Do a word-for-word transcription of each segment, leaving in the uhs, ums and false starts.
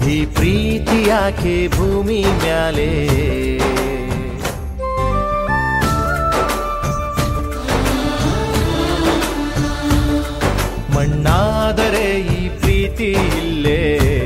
ಈ ಪ್ರೀತಿ ಯಾಕೆ ಭೂಮಿ ಮ್ಯಾಲೆ ಮಣ್ಣಾದರೆ ಈ ಪ್ರೀತಿ ಇಲ್ಲೇ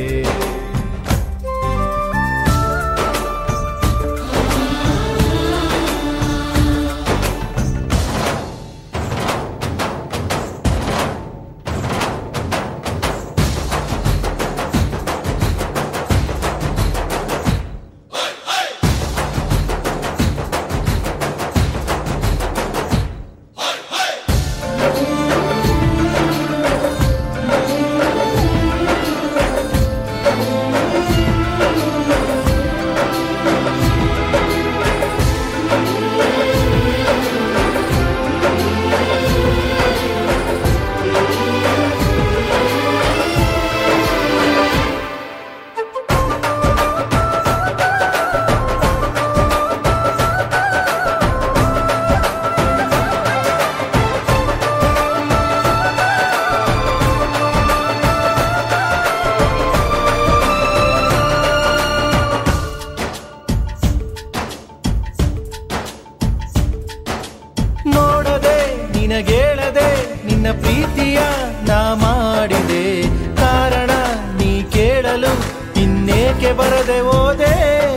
ನಿನಗೇಳದೆ ನಿನ್ನ ಪ್ರೀತಿಯ ನಾ ಮಾಡಿದೆ ಕಾರಣ ನೀ ಕೇಳಲು ಇನ್ನೇಕೆ ಬರದೆ ಹೋದೆ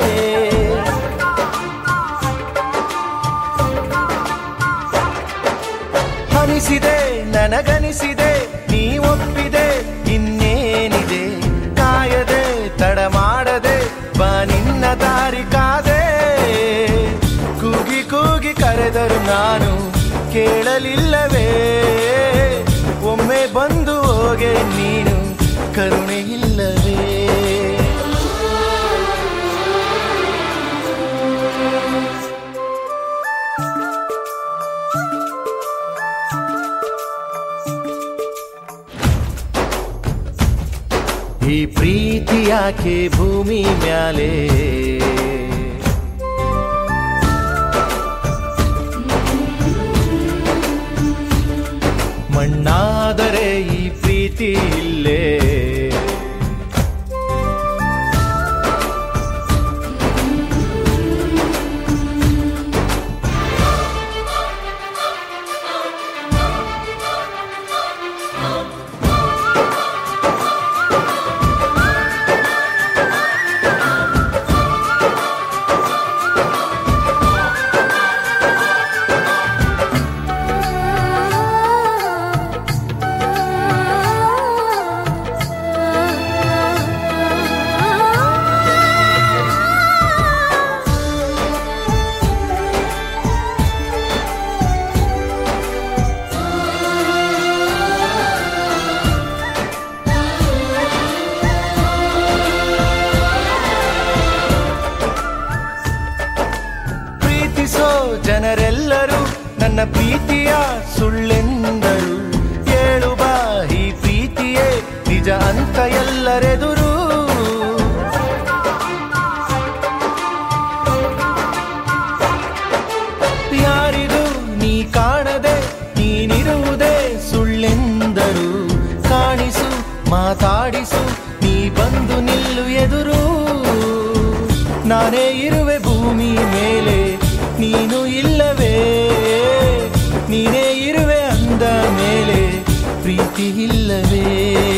ಅನಿಸಿದೆ ನನಗನಿಸಿದೆ ನೀ ಒಪ್ಪಿದೆ ಇನ್ನೇನಿದೆ ಕಾಯದೆ ತಡ ಮಾಡದೆ ಬಾ ನಿನ್ನ ದಾರಿ ಕಾದೆ ಕೂಗಿ ಕೂಗಿ ಕರೆದರು ನಾನು ಕೇಳಲಿಲ್ಲವೇ ಒಮ್ಮೆ ಬಂದು ಹೋಗೆ ನೀನು ಕರುಣೆ ಇಲ್ಲವೇ ಈ ಪ್ರೀತಿ ಯಾಕೆ ಭೂಮಿ ಮ್ಯಾಲೆ ಮಣ್ಣಾದರೆ ಈ ಪ್ರೀತಿ ಇಲ್ಲೇ ಜನರೆಲ್ಲರೂ ನನ್ನ ಪ್ರೀತಿಯ ಸುಳ್ಳೆಂದರು ಹೇಳು ಬಾ ಈ ಪ್ರೀತಿಯೇ ನಿಜ ಅಂತ ಎಲ್ಲರೆದುರು ಯಾರಿಗೂ ನೀ ಕಾಣದೆ ನೀನಿರುವುದೇ ಸುಳ್ಳೆಂದರು ಕಾಣಿಸು ಮಾತಾಡಿಸು ನೀ ಬಂದು ನಿಲ್ಲು ಎದುರು ನಾನೇ ಇರುವೆ ಭೂಮಿ ಮೇಲೆ ನೀನು ಇಲ್ಲವೇ ನೀನೇ ಇರುವೆ ಅಂದ ಮೇಲೆ ಪ್ರೀತಿ ಇಲ್ಲವೇ